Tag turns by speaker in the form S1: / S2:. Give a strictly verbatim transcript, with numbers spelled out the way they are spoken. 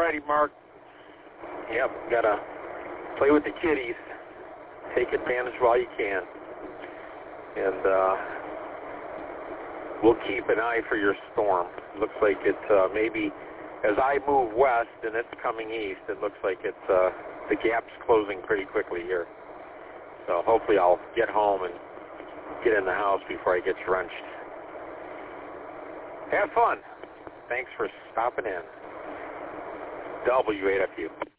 S1: righty, Mark. Yep, got to play with the kiddies. Take advantage while you can. And uh, we'll keep an eye for your storm. Looks like it's uh, maybe, as I move west and it's coming east, it looks like it's uh, the gap's closing pretty quickly here. So hopefully I'll get home and get in the house before I get drenched. Have fun. Thanks for stopping in. W eight F U.